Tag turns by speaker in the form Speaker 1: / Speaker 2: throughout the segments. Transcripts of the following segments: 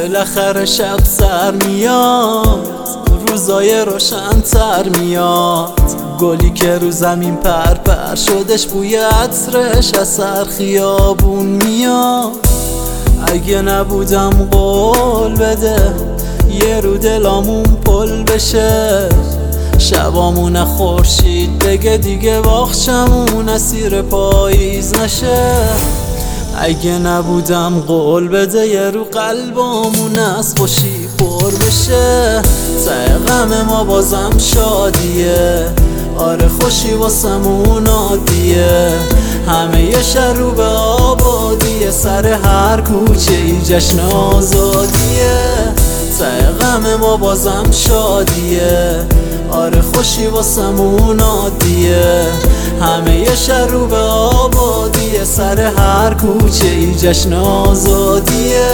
Speaker 1: بالاخره شب سر میاد، روزای روشن‌تر میاد. گلی که رو زمین پرپر شدش بوی عطرش از سر خیابون میاد. اگه نبودم قول بده یه رو دلامون پل بشه، شبامون خورشید بگه دیگه باغچمون اسیر پاییز نشه. اگه نبودم قول بده یه رو قلبامون از خوشی پر بشه. ته غم ما بازم شادیه، آره خوشی واسمون عادیه. همه یه شهر رو به آبادیه، سر هر کوچه ای جشن آزادیه. ته غم ما بازم شادیه، آره خوشی واسمون عادیه. همه یه شهر رو به آبادیه، سر هر کوچه ای جشن آزادیه.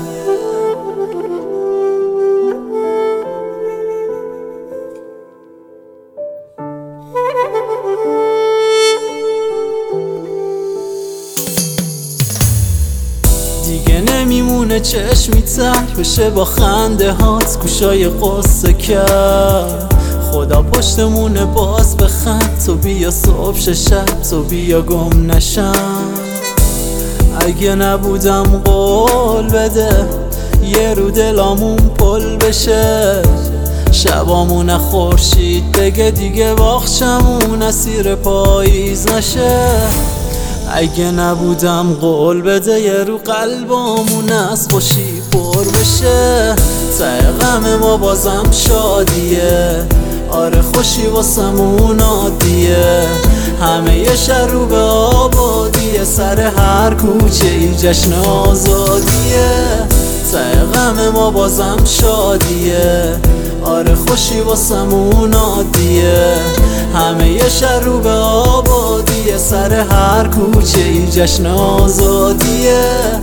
Speaker 1: دیگه نمیمونه چشمی تر بشه با خنده هات گوشای قصه کرد. خدا پشتمونه باز بخند، تو بیا صبح شب تو بیا گم نشم. اگه نبودم قول بده یه رو دلامون پل بشه، شبامون خورشید بگه دیگه باغچمون اسیر پاییز نشه. اگه نبودم قول بده یه رو قلبامون از خوشی پر بشه. ته غم ما بازم شادیه، آره خوشی واسمون عادیه. همه یه شهر رو به آبادیه، سر هر کوچه ای جشن آزادیه. ته غم ما بازم شادیه، آره خوشی واسمون عادیه. همه یه شهر رو به آبادیه، سر هر کوچه ای جشن آزادیه.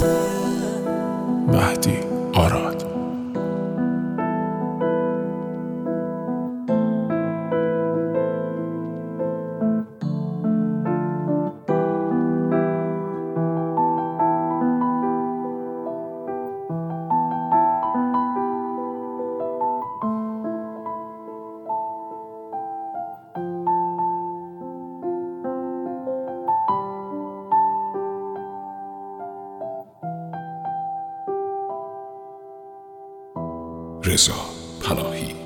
Speaker 2: مهدی آراد. رضا پناهی.